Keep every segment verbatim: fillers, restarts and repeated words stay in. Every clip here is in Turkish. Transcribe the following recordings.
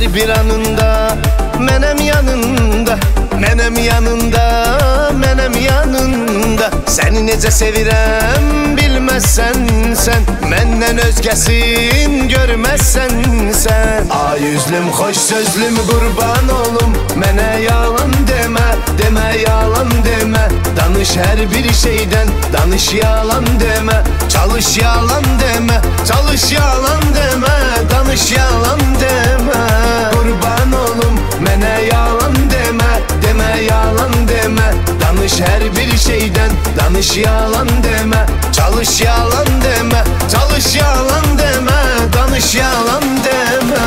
Her bir anında menem yanında, menem yanında, menem yanında. Seni nece sevirem bilmezsen sen, menden özgesin görmezsen sen. A yüzlüm, hoş sözlüm, kurban olum, mene yalan deme, deme yalan deme. Danış her bir şeyden, danış yalan deme. Çalış yalan deme, çalış yalan deme. Danış yalan deme. Kurban olum, mene yalan deme, deme yalan deme. Danış her bir şeyden, danış yalan deme. Çalış yalan deme, çalış yalan deme. Danış yalan deme.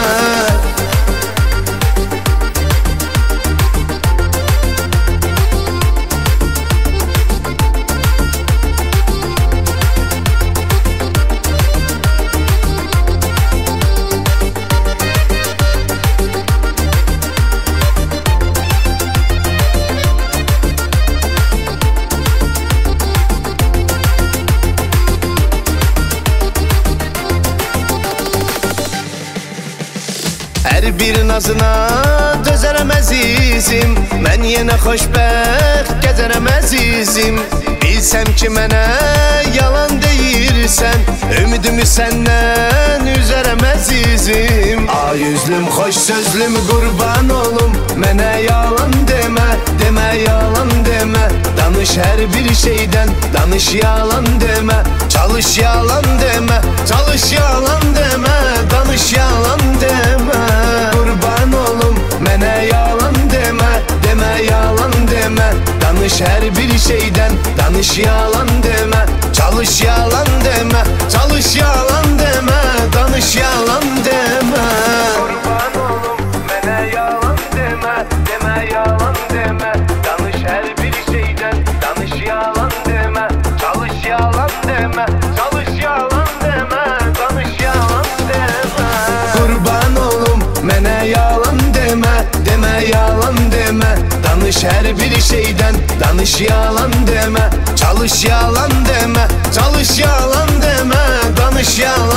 Her bir nazına dözərəm əzizim, mən yenə xoşbəxt gəzərəm əzizim. Bilsəm ki mənə yalan deyirsən, ümidimi səndən üzərəm əzizim. A yüzlüm, xoş sözlüm, qurban olum, mənə yalan demə, demə yalan demə. Danış hər bir şeydən, danış yalan demə. Çalış yalan demə, çalış yalan demə. Danış yalan demə. Kurban olum, mənə yalan demə, demə yalan demə. Danış hər bir şeydən, danış yalan demə. Çalış yalan demə, çalış yalan demə. Danış yalan demə. Kurban olum, mənə yalan demə, demə yalan demə. Danış hər bir şeydən, danış yalan demə. Çalış yalan demə, çalış yalan demə. Danış yalan demə. Kurban olum, mənə yalan demə, demə yalan demə. Danış hər bir şeydən, danış yalan demə. Çalış yalan demə, çalış yalan demə. Danış yalan